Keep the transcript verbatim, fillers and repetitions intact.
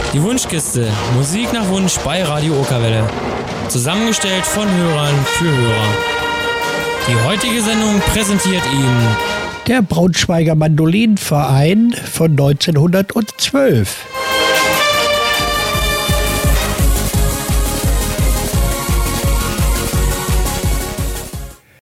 Die Wunschkiste. Musik nach Wunsch bei Radio Okerwelle. Zusammengestellt von Hörern für Hörer. Die heutige Sendung präsentiert Ihnen der Braunschweiger Mandolinenverein von neunzehnhundertzwölf.